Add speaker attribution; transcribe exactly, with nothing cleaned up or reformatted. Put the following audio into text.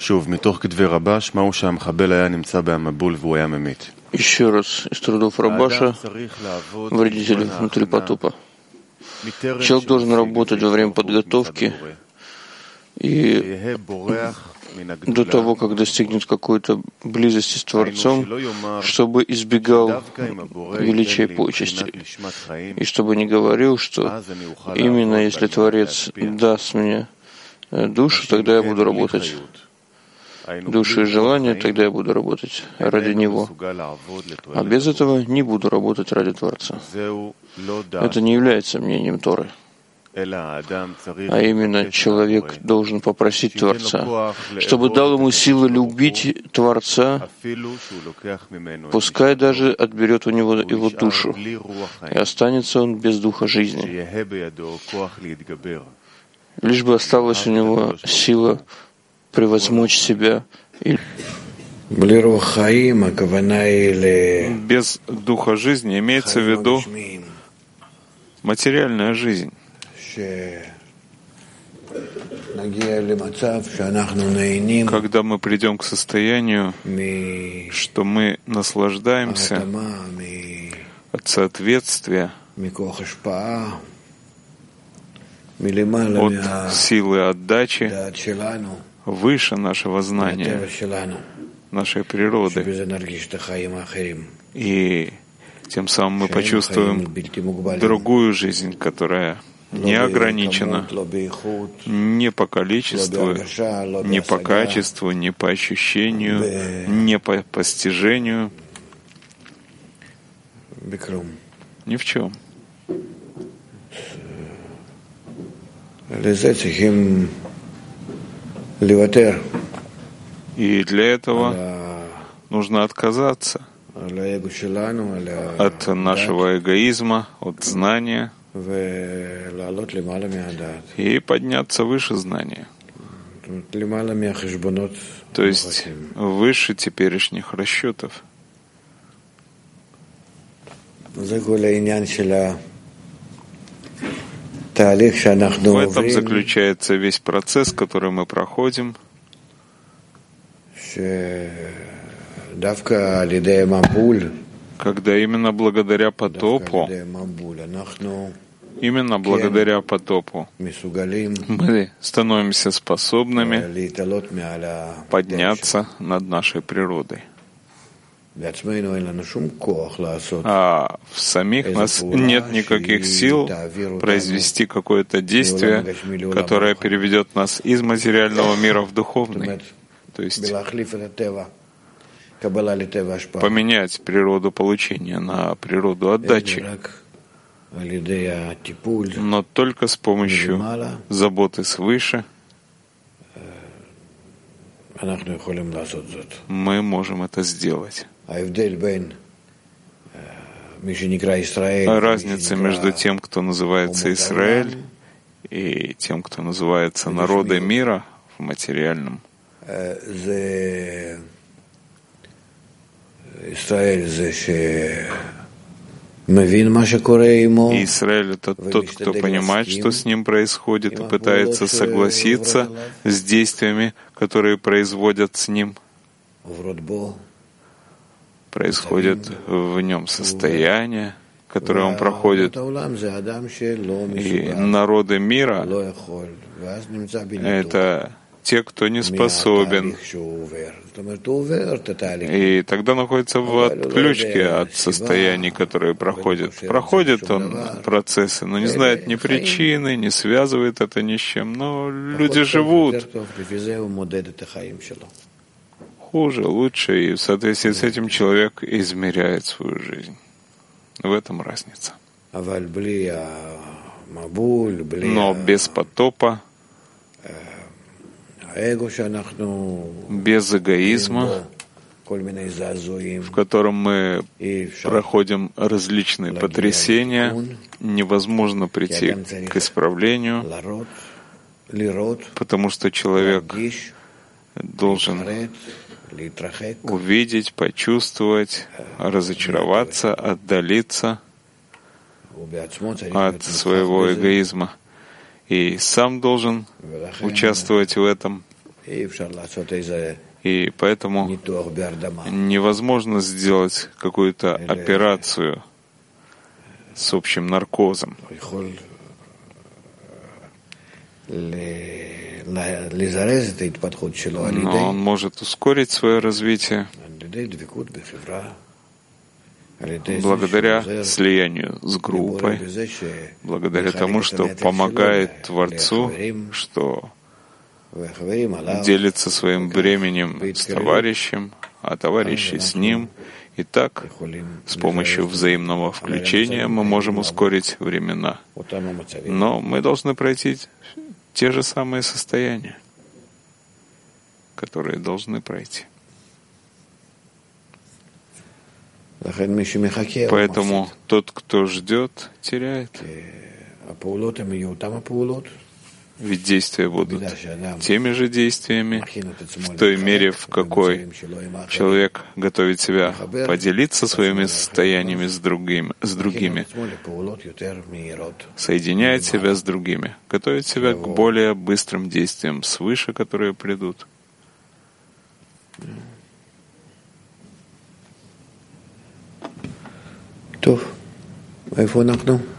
Speaker 1: Еще раз из трудов Рабаша, вредители внутри потопа. Человек должен работать во время подготовки и до того, как достигнет какой-то близости с Творцом, чтобы избегал величия и почести, и чтобы не говорил, что именно если Творец даст мне душу, тогда я буду работать. Душу и желание, тогда я буду работать ради Него. А без этого не буду работать ради Творца. Это не является мнением Торы. А именно, человек должен попросить Творца, чтобы дал ему силы любить Творца, пускай даже отберет у него его душу, и останется он без духа жизни. Лишь бы осталась у него сила превозмочь себя.
Speaker 2: Без духа жизни имеется в виду материальная жизнь. Когда мы придем к состоянию, что мы наслаждаемся от соответствия, от силы отдачи выше нашего знания, нашей природы. И тем самым мы почувствуем другую жизнь, которая не ограничена ни по количеству, ни по качеству, ни по ощущению, ни по постижению, ни в чем. И для этого нужно отказаться от нашего эгоизма, от знания и подняться выше знания, то есть выше теперешних расчетов. В этом заключается весь процесс, который мы проходим. Когда именно благодаря потопу, именно благодаря потопу мы становимся способными подняться над нашей природой. А в самих нас нет никаких сил произвести какое-то действие, которое переведет нас из материального мира в духовный. То есть поменять природу получения на природу отдачи, но только с помощью заботы свыше мы можем это сделать. Разница между тем, кто называется Израиль, и тем, кто называется народы мира в материальном. Израиль — это тот, кто понимает, что с ним происходит, и пытается согласиться с действиями, которые производят с ним. Происходит в нем состояние, которое он проходит. И народы мира — это те, кто не способен. И тогда находится в отключке от состояний, которые проходят. Проходит он процессы, но не знает ни причины, не связывает это ни с чем. Но люди живут хуже, лучше, и в соответствии с этим человек измеряет свою жизнь. В этом разница. Но без потопа, без эгоизма, в котором мы проходим различные потрясения, невозможно прийти к исправлению, потому что человек должен увидеть, почувствовать, разочароваться, отдалиться от своего эгоизма. И сам должен участвовать в этом, И поэтому невозможно сделать какую-то операцию с общим наркозом. Но он может ускорить свое развитие благодаря слиянию с группой, благодаря тому, что помогает Творцу, что делится своим бременем с товарищем, а товарищи с ним. И так, с помощью взаимного включения мы можем ускорить времена. Но мы должны пройти те же самые состояния, которые должны пройти. Поэтому тот, кто ждет, теряет. Ведь действия будут теми же действиями, в той мере, в какой человек готовит себя поделиться своими состояниями с другими, с другими, соединяет себя с другими, готовит себя к более быстрым действиям свыше, которые придут.
Speaker 3: טוב, איפה אנחנו?